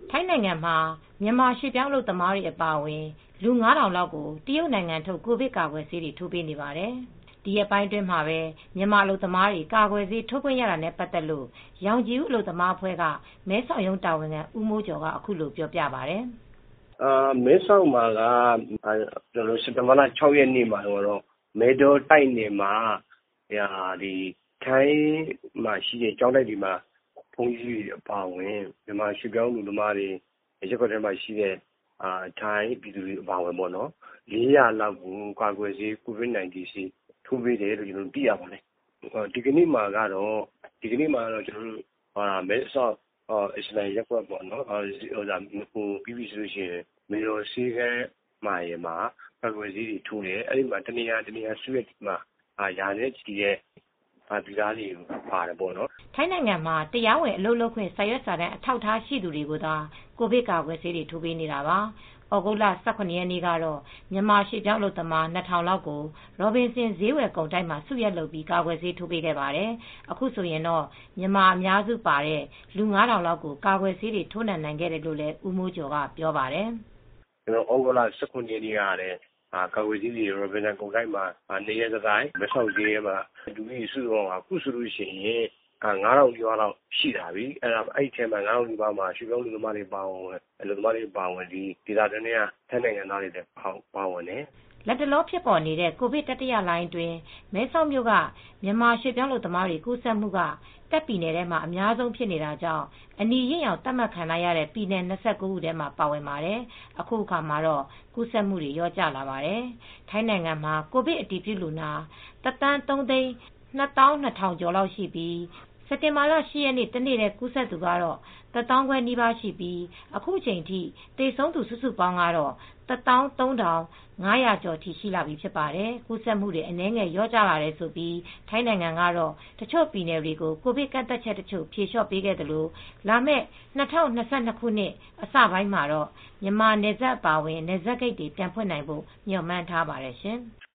ထိုင်းနိုင်ငံမှာမြန်မာရွှေ့ပြောင်းအလုပ်သမားတွေအပါအဝင်လူ 5,000 လောက်ကိုတရုတ်နိုင်ငံထုတ်ကိုဗစ်ကာကွယ်ဆေးတွေထိုးပေးနေပါတယ်။ ဒီရက်ပိုင်းအတွင်းမှာပဲမြန်မာအလုပ်သမားတွေကာကွယ်ဆေးထိုးခွင့်ရတာနဲ့ပတ်သက်လို့ရောင်ခြည်ဦးအလုပ်သမားအဖွဲ့ကမဲဆောက်ရုံးတာဝန်ခံဦးမိုးကျော်ကအခုလိုပြောပြပါတယ်။မဲဆောက်မှာကစက်တင်ဘာလ 6 ရက်နေ့မှာတော့မဲတောတိုက်နယ်မှာထိုင်းမှာရှိတဲ့ကျောင်းတိုက်တွေမှာဘုန်းကြီးတွေအပါအဝင်မြန်မာရွှေ့ပြောင်းအလုပ်သမားတွေရက်ကွက်ထဲမှာရှိတဲ့ထိုင်းပြည်သူတွေအပါအဝင်400 လောက်ကိုကာကွယ်ဆေး COVID-19 ဆေးထိုးပေးတယ်လို့သိရပါတယ်။ဒီကနေ့မှာတော့မဲဆောက်အစ္စလာမ်ရပ်ကွက်ပေါ့နော်ပြီးပြီဆိုရင်မေတော်ဆေးခန်းမှာကာကွယ်ဆေးတွေထိုးတယ်။အဲဒီမှာတနေရာစုရပ်မှာရာနဲ့ချီတဲ့ပြည်သားတွေပါတယ်ပေါ့နော်။ထိုင်းနိုင်ငံမှာတရားဝင်အလုပ်လုပ်ခွင့်စာရွက်စာတမ်းအထောက်အထားရှိသူတွေကိုသာကိုဗစ်ကာကွယ်ဆေးတွေထိုးပေးနေတာပါ။ဩဂုတ်လ ၁၇ ရက်နေ့ကတော့မြန်မာရွှေ့ပြောင်းအလုပ်သမား 2,000 လောက်ကိုရော်ဘင်ဆင်ဈေးဝယ်ကုန်တိုက်မှာစုရက်လုပ်ပြီးကာကွယ်ဆေးထိုးပေးခဲ့ပါတယ်။အခုဆိုရင်တော့မြန်မာအများစုပါတဲ့လူ 5,000 လောက်ကိုကာကွယ်ဆေးတွေထိုးနှံနိုင်ခဲ့တယ်လို့လည်းဦးမိုးကျော်ကပြောပါတယ်။ဩဂုတ်လ ၁၇ ရက်နေ့ကလည်းကာကွယ်ဆေးတွေရော်ဘင်ဆန်ကုန်တိုက်မှာ2 ရက်ဆက်တိုက်မဲဆောက်ဈေးမှာလူဦးရေစုစုပေါင်းအခုဆိုရင် 5,000 နီးပါးလောက်ရှိလာပြီ။အဲဒီထဲမှာ 5,000 နီးပါးမှာရွှေ့ပြောင်းအလုပ်သမားတွေပါဝင်ဒေသတွင်းကထိုင်းနိုင်ငံသားတွေလည်းပါဝင်တယ်။လက်တလောဖြစ်ပေါ်နေတဲ့ကိုဗစ်တတိယလှိုင်းအတွင်းမဲဆောက်မြို့ကမြန်မာရွှေ့ပြောင်းအလုပ်သမားတွေကူးစက်မှုကတာ့ခ်ပြည်နယ်ထဲမှာအများဆုံးဖြစ်နေတာကြောင့်အနီရင့်ရောင်သတ်မှတ်ခံထားရတဲ့ပြည်နယ် ၂၉ ခုထဲမှာပါဝင်ပါတယ်။ အခုအခါမှာတော့ကူးစက်မှုတွေလျော့ကျလာပါတယ်။ ထိုင်းနိုင်ငံမှာကိုဗစ်အတည်ပြုလူနာ 1,3၂၂,၀၀၀ ကျော်လောက်ရှိပြီးစက်တင်ဘာလ ၈ ရက်နေ့တနေ့တည်းကူးစက်သူကတော့ 1၅,၀၀၀ နီးပါးရှိပြီး အခုချိန်ထိသေဆုံးသူစုစုပေါင်းကတော့ 1၃,၅၀၀ ကျော်ထိရှိလာပြီဖြစ်ပါတယ်။ ကူးစက်မှုတွေအနည်းငယ်လျော့ကျလာတယ်ဆိုပြီးထိုင်းနိုင်ငံကတော့တချို့ပြည်နယ်တွေကိုကိုဗစ်ကန့်သတ်ချက်တချို့ဖြေလျော့ပေးခဲ့သလိုလာမယ့် ၂၀၂၂ ခုနှစ်အစပိုင်းမှာတော့မြန်မာနယ်စပ်အပါအဝင်နယ်စပ်ဂိတ်တွေပြန်ဖွင့်နိုင်ဖို့မျှော်မှန်းထားပါတယ်ရှင်။